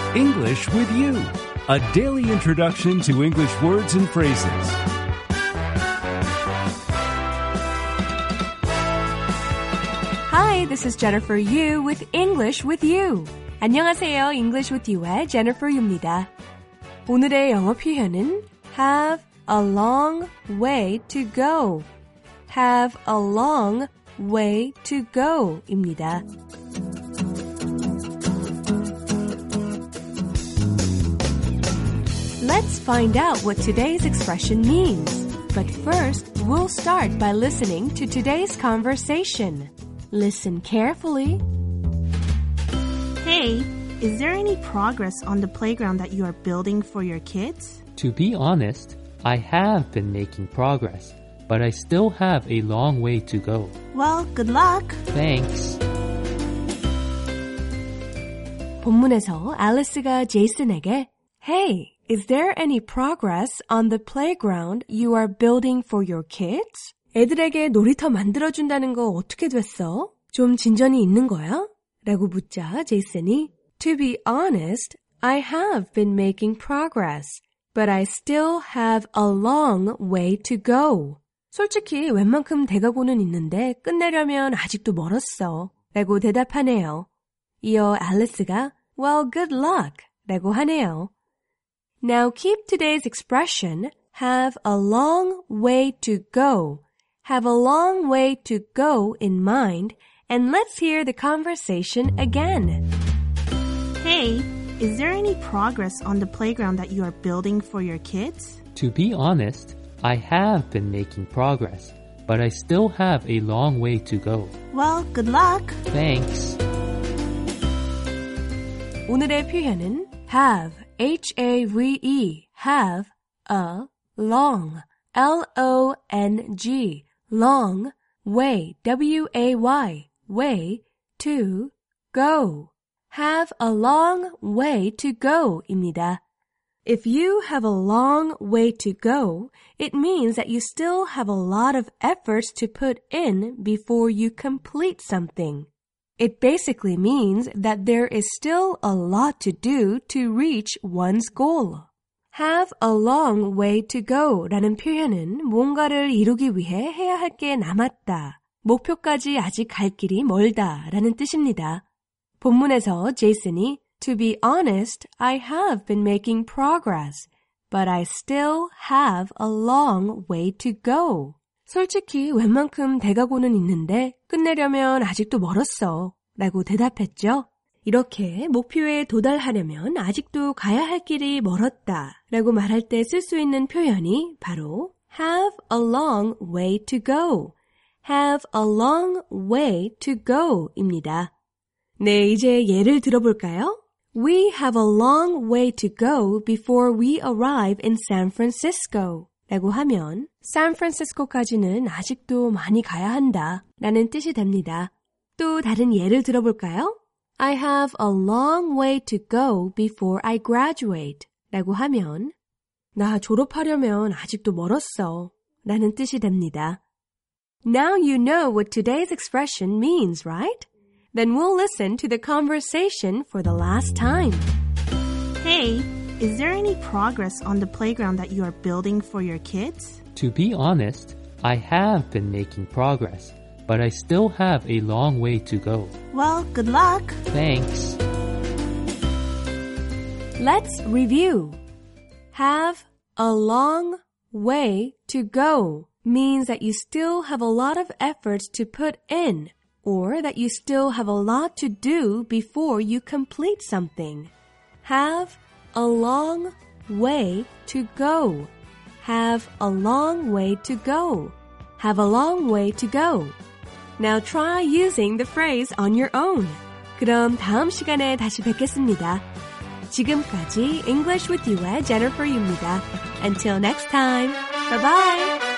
English with You, a daily introduction to English words and phrases. Hi, this is Jennifer Yu with English with You. 안녕하세요. English with You의 Jennifer Yu입니다. 오늘의 영어 표현은 have a long way to go. have a long way to go 입니다. Let's find out what today's expression means. But first, we'll start by listening to today's conversation. Listen carefully. Hey, is there any progress on the playground that you are building for your kids? To be honest, I have been making progress, but I still have a long way to go. Well, good luck. Thanks. 본문에서 앨리스가 제이슨에게 Hey, is there any progress on the playground you are building for your kids? 애들에게 놀이터 만들어준다는 거 어떻게 됐어? 좀 진전이 있는 거야? 라고 묻자 제이슨이 To be honest, I have been making progress, but I still have a long way to go. 솔직히 웬만큼 돼가고는 있는데 끝내려면 아직도 멀었어. 라고 대답하네요. 이어 앨리스가 Well, good luck. 라고 하네요. Now keep today's expression have a long way to go. Have a long way to go in mind, and let's hear the conversation again. Hey, is there any progress on the playground that you are building for your kids? To be honest, I have been making progress, but I still have a long way to go. Well, good luck. Thanks. 오늘의 표현은 have, H-A-V-E, have a long, L-O-N-G, long, way, W-A-Y, way, to, go. Have a long way to go 입니다. If you have a long way to go, it means that you still have a lot of efforts to put in before you complete something. It basically means that there is still a lot to do to reach one's goal. Have a long way to go 라는 표현은 뭔가를 이루기 위해 해야 할 게 남았다. 목표까지 아직 갈 길이 멀다 라는 뜻입니다. 본문에서 제이슨이 To be honest, I have been making progress, but I still have a long way to go. 솔직히 웬만큼 돼가고는 있는데 끝내려면 아직도 멀었어. 라고 대답했죠. 이렇게 목표에 도달하려면 아직도 가야 할 길이 멀었다. 라고 말할 때 쓸 수 있는 표현이 바로 have a long way to go. have a long way to go 입니다. 네, 이제 예를 들어볼까요? We have a long way to go before we arrive in San Francisco. 라고 하면 샌프란시스코까지는 아직도 많이 가야 한다 라는 뜻이 됩니다. 또 다른 예를 들어볼까요? I have a long way to go before I graduate. 라고 하면 나 졸업하려면 아직도 멀었어 라는 뜻이 됩니다. Now you know what today's expression means, right? Then we'll listen to the conversation for the last time. Hey, is there any progress on the playground that you are building for your kids? To be honest, I have been making progress, but I still have a long way to go. Well, good luck. Thanks. Let's review. Have a long way to go means that you still have a lot of efforts to put in, or that you still have a lot to do before you complete something. Have a long way to go. Have a long way to go. Have a long way to go. Now try using the phrase on your own. 그럼 다음 시간에 다시 뵙겠습니다. 지금까지 English with You의 Jennifer Yu입니다. Until next time. Bye-bye.